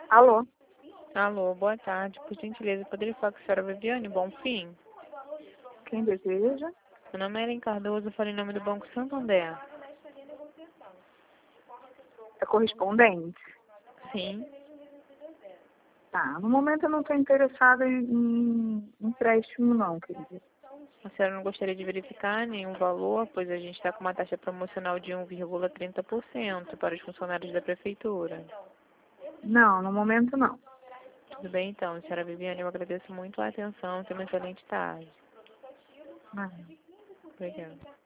Alô? Alô, boa tarde. Por gentileza, poderia falar com a senhora Viviane Bonfim? Quem deseja? Meu nome é Ellen Cardoso, eu falo em nome do Banco Santander. É correspondente? Sim. Tá, no momento eu não estou interessada em empréstimo não, querida. A senhora não gostaria de verificar nenhum valor, pois a gente está com uma taxa promocional de 1,30% para os funcionários da prefeitura. Não, no momento não. Tudo bem, então, senhora Viviane, eu agradeço muito a atenção. Tenha uma excelente tarde. Ah. Obrigada.